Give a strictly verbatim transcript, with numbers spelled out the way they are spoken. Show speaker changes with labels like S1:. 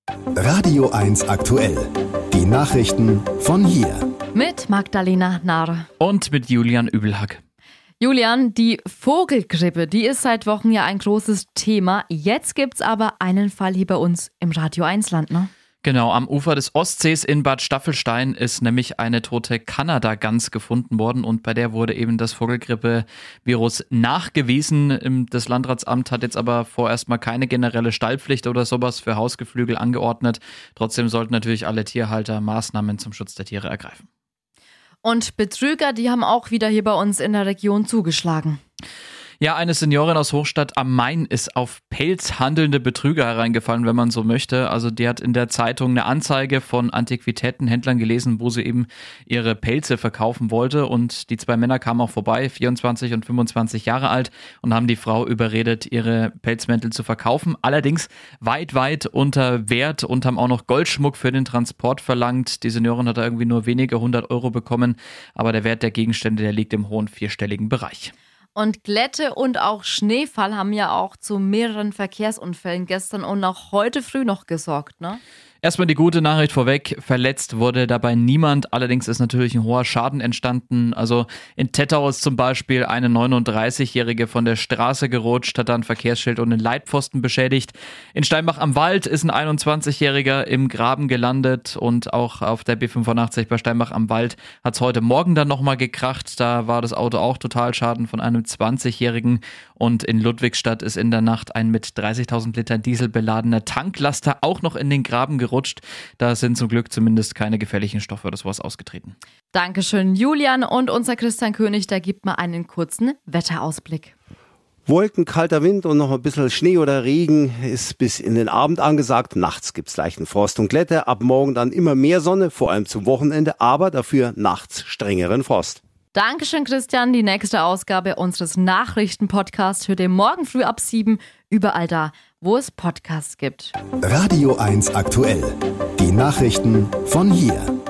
S1: Radio eins aktuell. Die Nachrichten von hier.
S2: Mit Magdalena Nahr.
S3: Und mit Julian Übelhack.
S2: Julian, die Vogelgrippe, die ist seit Wochen ja ein großes Thema. Jetzt gibt's aber einen Fall hier bei uns im Radio eins Land, ne?
S3: Genau, am Ufer des Ostsees in Bad Staffelstein ist nämlich eine tote Kanada-Gans gefunden worden und bei der wurde eben das Vogelgrippe-Virus nachgewiesen. Das Landratsamt hat jetzt aber vorerst mal keine generelle Stallpflicht oder sowas für Hausgeflügel angeordnet. Trotzdem sollten natürlich alle Tierhalter Maßnahmen zum Schutz der Tiere ergreifen.
S2: Und Betrüger, die haben auch wieder hier bei uns in der Region zugeschlagen.
S3: Ja, eine Seniorin aus Hochstadt am Main ist auf pelzhandelnde Betrüger hereingefallen, wenn man so möchte. Also die hat in der Zeitung eine Anzeige von Antiquitätenhändlern gelesen, wo sie eben ihre Pelze verkaufen wollte. Und die zwei Männer kamen auch vorbei, vierundzwanzig und fünfundzwanzig Jahre alt, und haben die Frau überredet, ihre Pelzmäntel zu verkaufen. Allerdings weit, weit unter Wert und haben auch noch Goldschmuck für den Transport verlangt. Die Seniorin hat da irgendwie nur wenige hundert Euro bekommen, aber der Wert der Gegenstände, der liegt im hohen vierstelligen Bereich.
S2: Und Glätte und auch Schneefall haben ja auch zu mehreren Verkehrsunfällen gestern und auch heute früh noch gesorgt, ne?
S3: Erstmal die gute Nachricht vorweg, verletzt wurde dabei niemand, allerdings ist natürlich ein hoher Schaden entstanden. Also in Tettau ist zum Beispiel eine neununddreißigjährige von der Straße gerutscht, hat dann ein Verkehrsschild und einen Leitpfosten beschädigt. In Steinbach am Wald ist ein einundzwanzigjähriger im Graben gelandet und auch auf der B fünfundachtzig bei Steinbach am Wald hat es heute Morgen dann nochmal gekracht. Da war das Auto auch Totalschaden von einem zwanzigjährigen und in Ludwigstadt ist in der Nacht ein mit dreißigtausend Litern Diesel beladener Tanklaster auch noch in den Graben gerutscht. Da sind zum Glück zumindest keine gefährlichen Stoffe oder sowas ausgetreten.
S2: Dankeschön, Julian. Und unser Christian König, der gibt mal einen kurzen Wetterausblick.
S4: Wolken, kalter Wind und noch ein bisschen Schnee oder Regen ist bis in den Abend angesagt. Nachts gibt's leichten Frost und Glätte. Ab morgen dann immer mehr Sonne, vor allem zum Wochenende, aber dafür nachts strengeren Frost.
S2: Dankeschön, Christian. Die nächste Ausgabe unseres Nachrichtenpodcasts hört ihr morgen früh ab sieben überall da, wo es Podcasts gibt.
S1: Radio eins aktuell. Die Nachrichten von hier.